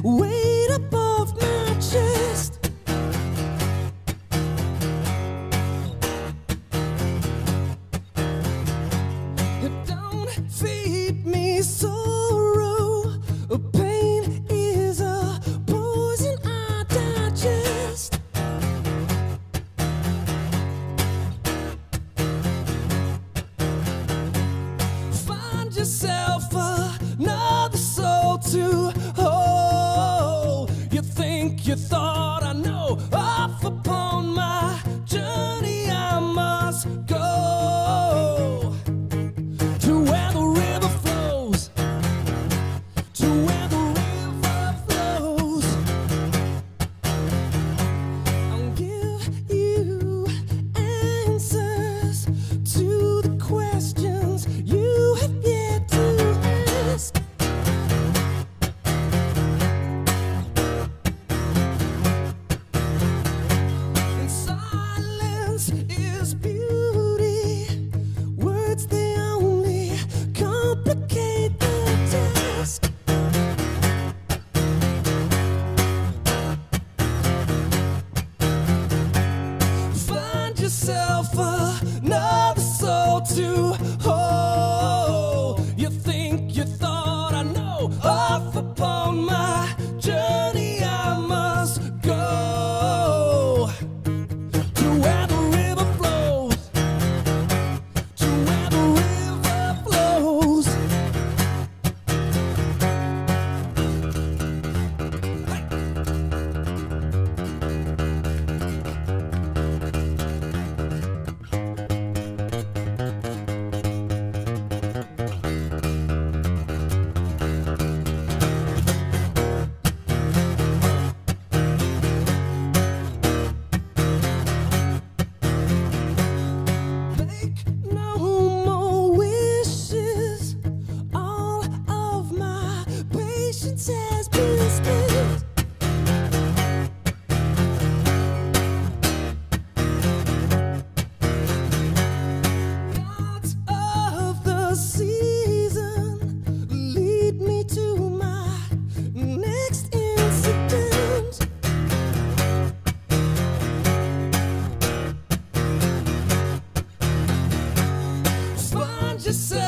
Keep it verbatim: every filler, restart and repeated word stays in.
weight above my chest. You don't feed me sorrow. Pain is a poison I digest. Find yourself another soul to hold. You think you thought I know. Off upon my journey I must go to where the river flows, to where the river flows. I'll give you answers to the questions you have yet to ask. And silence is beauty. Words, they only complicate the task. Find yourself another soul to hold. You think you thought I know. Off upon my journey I must go to where the river flows, to where the river flows. Make no more wishes. All of my patience has been spent. Gods of the season, lead me to my next incident. Find yourself